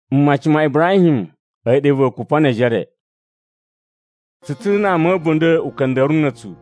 Machima Ibrahim ay devo kupane jare. Situna mabunde ukandarunatu.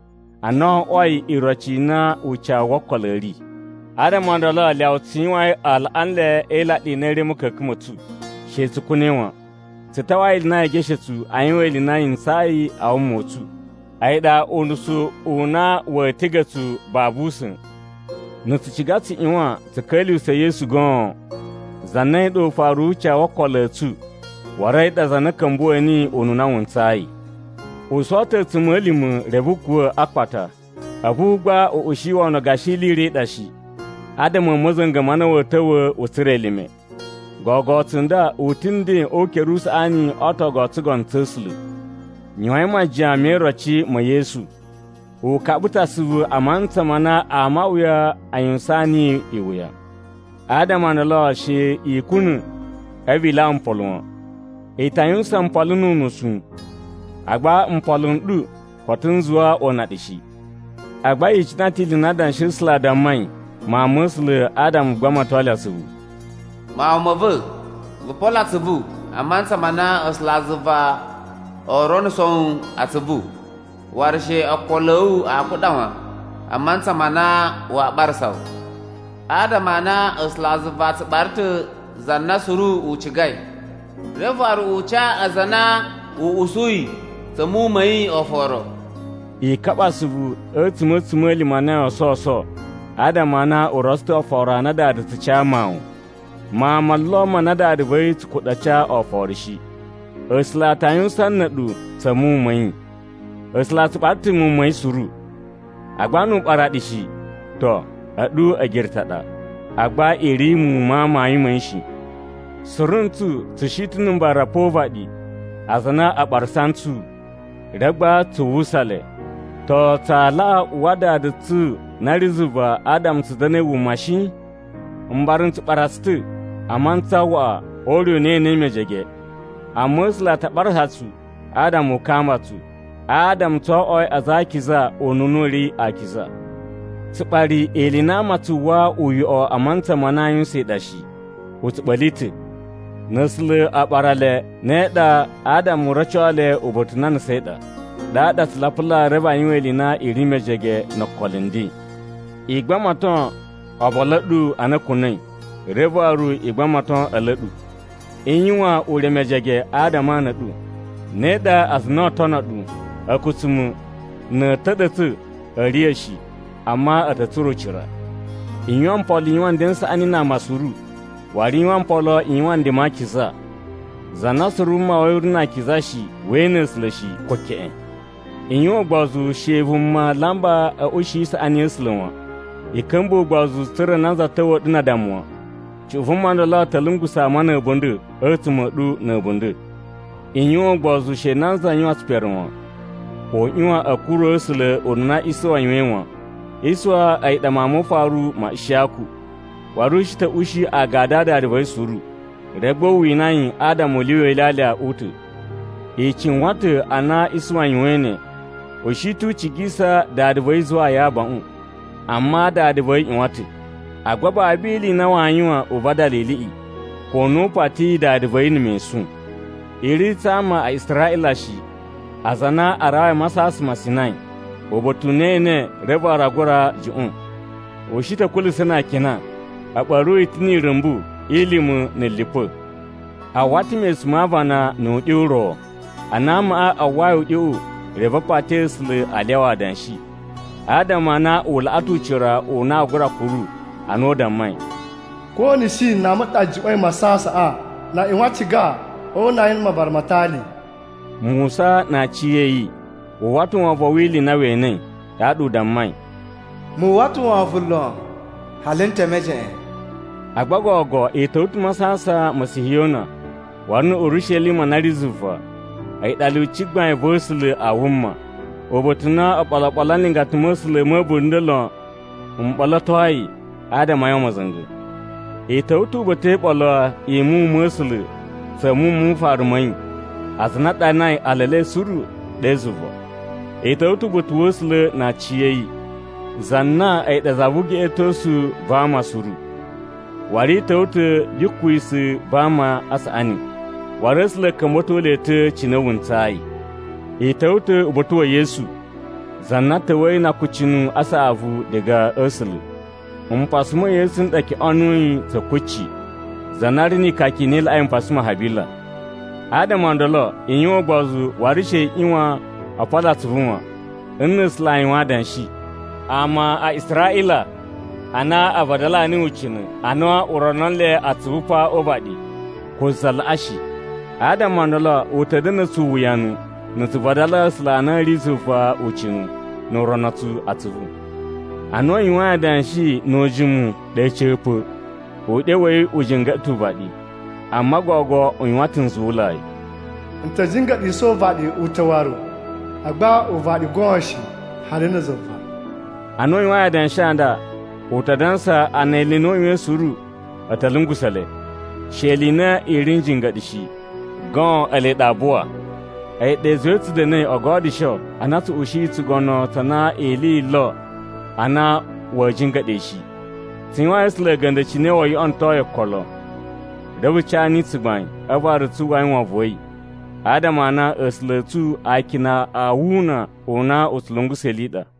Ano oi irochi na ucha wakoleri. Ada mandala liao tiwa al anle ela dinere muka kumatu. Shetu kunewa. Sitawa ilina geshetu aywe ilina insai au motu. Aida onusu una wetigatu babusun. Nutuchigati iwa tukali usa Yesu gon. Zanai do faru cha wakoletu. Warai da zanakan buwani onuna wunsai. Uswata tumalimu rebukuwa akwata. Abugba o oshiwa na gashili redashi. Adamu mazanga mana watawa utirelime. Gogotunda utinde okerus ani otogotugon tuslu. Nyoima jami rochi ma Yesu. Ukabuta suvu amanta mana amawya ayunsani iwya. Adama na lo she ikunu evila mpolon. Itayunsa mpolunu nusun. Agba mpolon du kotunzua onadishi. Agba ichinati linadan shisla da mai. Ma musle Adam gwama tola suvu. Ma umavu, gupola suvu, amansa mana oslazuva oron son asuvu. Warshe akolou akudawa, amansa mana wa barsau. Adam mana oslazuva tbartu zanna suru uchigai. Revaru ucha azana usui tamu mai oforo. Ikaba suvu etumotumeli mana ososo. Ada mana urosto fora na da ta chamau. Ma mallo mana da bai kudacha oforishi. Osla tayun sannadu samu mai. Osla tupati mu mai suru. Agbanu paradishi. To, adu agirtada. Agba iri mu ma mai mai shi. Suruntu tushitun barapovadi. Azana abarsantu. Ragba tuwusale. To tala wada da tu na rizuba Adam su zane wumashi, mbarin tu barastu, amanta wa oriyo ne mejege. Amusla ta barhatu, Adam kama tu, Adam to oi azakiza onunuri akiza. Tupari elina matu wa uyu o amanta manayun se dashi, utubalite. Nasle aparale ne da Adam rachole ubotunan seda. Da slapula reba yinweli na irime jege na kolindi. Igba maton abaladu anakunai. Reba aru igba maton aladu. Inywa ureme jege Adama na du. Neda asna tonadu akutumu na tadatu ariyashi amma ataturo chira. Inywan poli inywan densa anina masuru. Wari inywan polo inywan de makiza. Zanasuru ma wayurna kizashi wenes lashi koke'en. Inyo gbazu shevun ma lamba a ushi sa an yinsulunwa. Ikambo gbazu tsira nan za ta wadu na damuwa. Chufun ma da la talungu sa mana bundu, ertumadu na bundu. Inyo gbazu she nan za nyo asperwa. O inwa akuro usule onuna iswa ywenwa. Iswa ay damamu faru ma ishaku. Waru shi ta ushi a gada da ribai suru. Rego winayin Adamu liwe lalya utu. Icin wata ana iswa ywenwe. Oshitu chigisa da adabai zuwa ya ba'un, amma da adabai in wata. Agwaba abili na wanyuwa ubada lili'i, kono pati da adabai ni mai sun. Iri tama a Isra'ila shi, a zana a rawa masas masinai, obotu ne reba ragura ji'un. Oshita kulu sana kina, a ɓaro itini rumbu ilimu na lipo. A wati mai sumava na ɗiuro, a nama a wayo ɗi'u, reba pate sile alewa dan shi. Adama na ulatu cira una gura kuru ano da mai. Ko ni shi na mata jibai masasa a na inwaci ga o na yin mabar matali. Musa na ciyeyi, watu wa vawili na wene yadu da mai. Mu watu wa fulon halinta meje. Agbagogo itotu masasa masihiyona, wani Urushalima na rizufa. Ay dalu chigba e bosle a wumma obotuna apala ninga tumusle mabundelo umbala toyi Adama yo mazanga e tautu bote bala e mu musle samu mu farmai asna danai alale suru dezuvo e tautu botu wosle na ciyeyi zanna ay da zabuge etosu ba masuru wari tauta yukuisi bama asani waresle kamotole te cinawuntai e tauta ubotuwa Yesu zannata wai na kucinu asa avu daga asali pasuma Yesu ndaki anui ta kuci zanari ni kakinil ayin pasuma habila Adam andolo inyo gbazu warishe inwa afala tuvunwa innis layin wadan shi amma a Isra'ila ana abadala ni ucinu ana uranon le atubupa obadi ko zalashi Adam andolo utadina su wuyanu nutu badala slana rizufa ucinu nuronatu atubu ano inwa dan shi nojimu da chepo o dewe ujinga tubadi amma gogo onwatin zulai nta jinga di so vadi utawaro agba o vadi gonshi harina zofa ano inwa dan shanda utadansa anelino yesuru atalungusale shelina irin jinga dishi gon ale dabuwa ai de zotu de ne ogodi sho anatu ushi tugono tana eli lo ana wajinga deshi tinwa isle ganda chine wa yi onto ekolo dabu chani tsuban abaru tuwan wa voyi adama na isle tu akina awuna ona uslungu selida